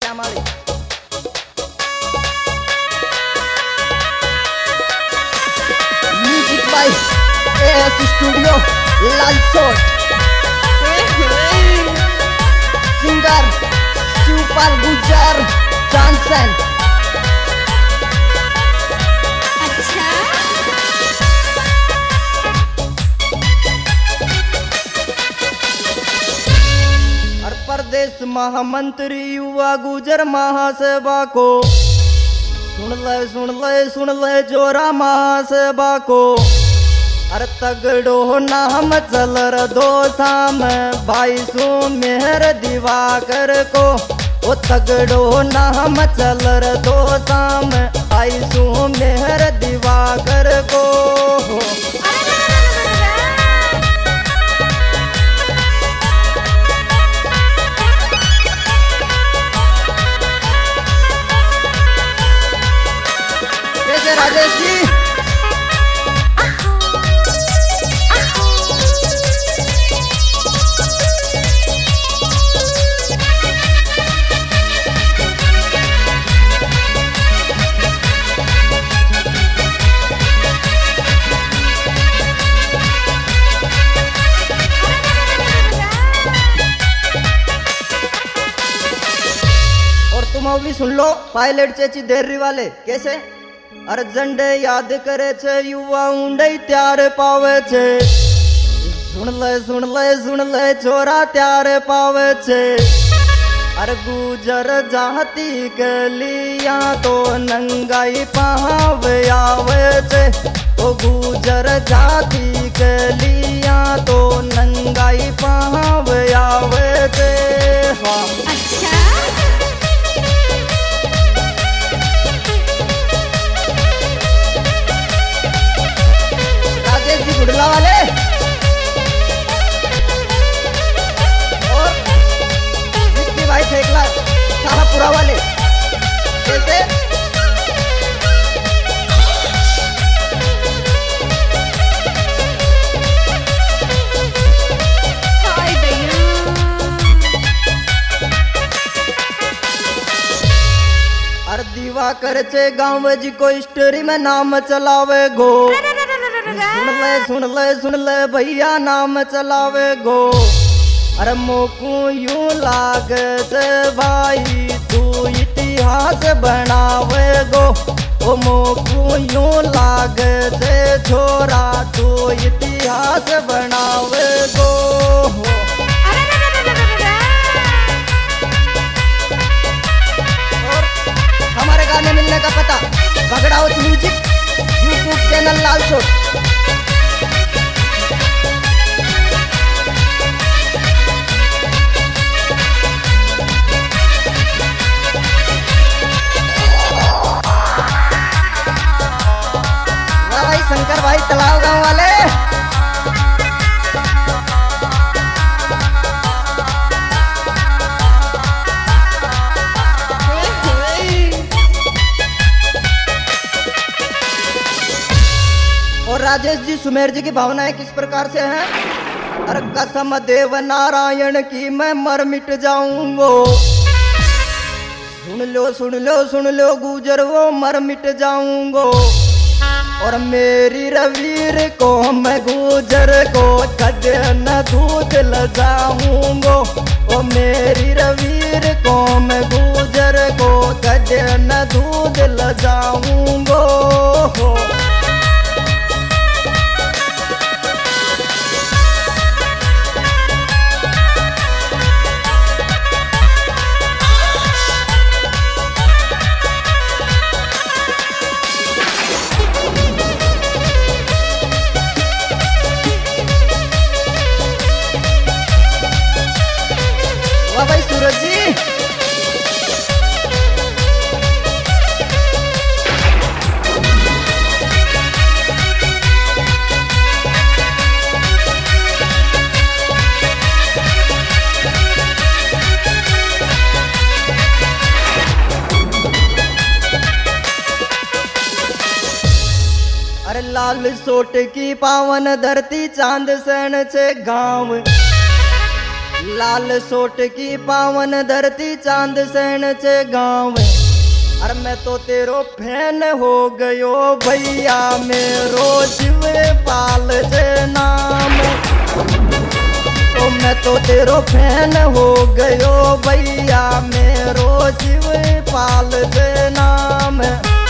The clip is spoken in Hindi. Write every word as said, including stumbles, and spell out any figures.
Shyamali. Music by AS studio Lalsot. Singer Shivpal Gujar Johnson. अच्छा और प्रदेश महामंत्री युवा गुजर महासभा को सुन ले सुन ले सुन ले जोरा महासभा को। अरे तगड़ो नाम चल र दो शाम भाई सो मेहर दिवाकर को। ओ तगड़ो नाम चल र दो शाम भाई सो मेहर दिवाकर को। कैसे राजेश जी? तुम अभी सुन लो पायलट चेची देरी वाले कैसे। अरे झंडे याद करे छे युवा ऊंडे त्यार पावे छे। सुन ले सुन ले सुन ले छोरा त्यार पावे छे। अरे गुजर जाति के लिया तो नंगाई पावे आवे छे। ओ गुजर जाति के लिया तो नंगाई पावे आवे छे। हाँ अच्छा गुडला वाले और विक्की भाई ठेकला सारापुरा वाले कैसे। हाय भैया अरे दिवाकर चे गाँव जी को स्टोरी में नाम चलावे गो। सुन ले सुन ले सुन ले भैया नाम चलावे गो। अरे मोकू यूं लागे से भाई तू इतिहास बनावे गो। ओ मोकू यूं लागे से छोरा तू इतिहास बनावे गो। और हमारे गाने मिलने का पता भगड़ाउत म्यूजिक यूट्यूब चैनल लालसोट। भाई शंकर भाई तलाव गांव वाले और राजेश जी सुमेर जी की भावनाएं किस प्रकार से हैं। अरे कसम देव नारायण की मैं मर मिट जाऊंगो। सुन लो सुन लो सुन लो गुजर वो मर मिट जाऊंगो। और मेरी रवीर को मैं गुजर को कदे न दूध ल जाऊंगो। ओ मेरी रवीर को मैं गुजर को कदे न दूध ल जाऊंगो। वाह भाई सूरज जी। अरे लाल सोट की पावन धरती चांद सैन से गाँव। लाल सोट की पावन धरती चांद सैन से गाँव। अरे मैं तो तेरो फैन हो गयो भैया मेरो शिव पाल से नाम। तो मैं तो तेरो फैन हो गयो भैया मेरो शिव पाल से नाम।